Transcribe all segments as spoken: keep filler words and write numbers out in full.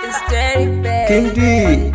It's Derek Bay. King D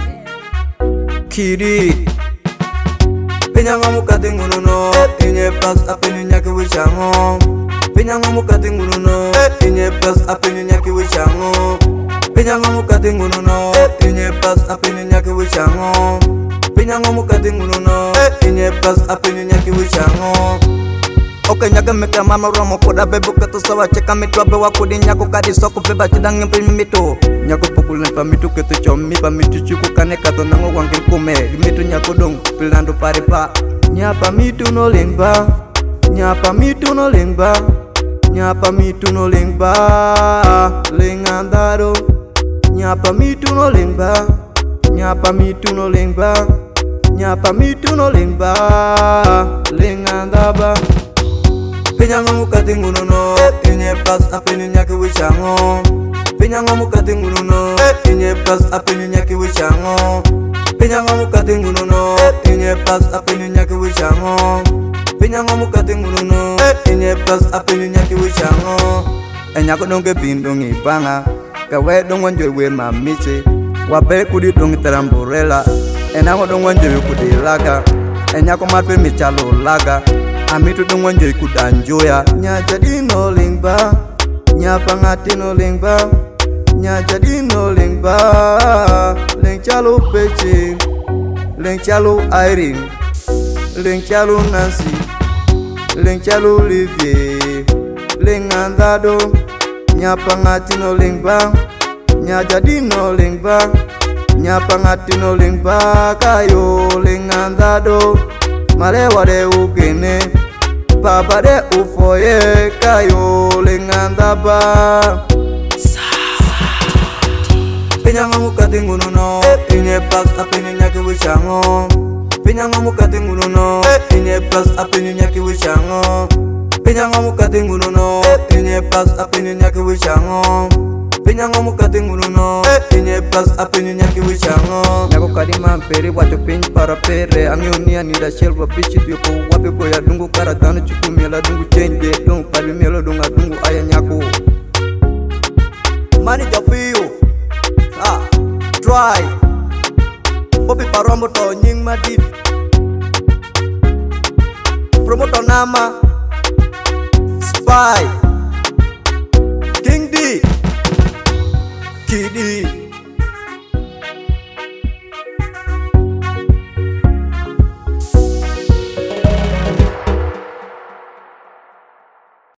Kidi Pinyanga mukati ngununo Inye pas apini nyaki wishango Pinyanga mukati ngununo Inye pas apini nyaki wishango Pinyanga mukati ngununo Inye pas apini nyaki wishango Pinyanga mukati ngununo Inye pas apini nyaki wishango Oke nyaka meka mama romo koda bebo kato sawa cheka mitu abe wakudi nyako kadi soko beba chidang mpi mitu nyako pukul pa mitu ketu chomi pa mitu chuku kane kato nango wangkin kume mitu nyako dong pilando pare pa nyapa mitu no lengba nyapa mitu no lengba nyapa mitu no lengba lengandaro nyapa mitu no lengba nyapa mitu no lengba nyapa mitu no lengba lengandaba Pinyanga mukati ngununo Inye pas apini nyaki wishango Pinyanga mukati ngununo Inye pas apini nyaki wishango Pinyanga mukati ngununo Inye pas apini nyaki wishango Pinyanga mukati ngununo Inye pas apini nyaki wishango Enyako donge bindungi banga Kawe dongwan joy we mamiche Wabe kudi dongi taramburela Enako dongwan joy kudi laga Enyako matwe michalo laga Amitu dongwan joy kudanjoya Nya jadi no lingba Nya pangati no lingba Nya jadi no lingba Ling chalo peche Ling chalo Irene Ling chalo Nancy Ling chalo Olivier Ling andado Nya pangati no lingba Nya jadi no lingba Nya pangati no lingba Kayo ling andado Malewa de ugene Baba de ufoye kayo lingandaba Pinyanga mukati ngununo Inye pas apini nyaki wishango Pinyanga mukati ngununo Inye pas apini nyaki wishango Pinyanga mukati ngununo Inye pas apini nyaki wishango Pinyanga mukati ngununo Inye pas apini nyaki wishango Nyako kadima mperi wacho pinyi para pere Amiunia nida shelwa bichi tuyoko wapi ko ya dungu kara danu chuku miela dungu change dungu pali mielo dunga dungu aya nyako Mani jafiyo Ah, try Popi paromoto nying madit Promoto nama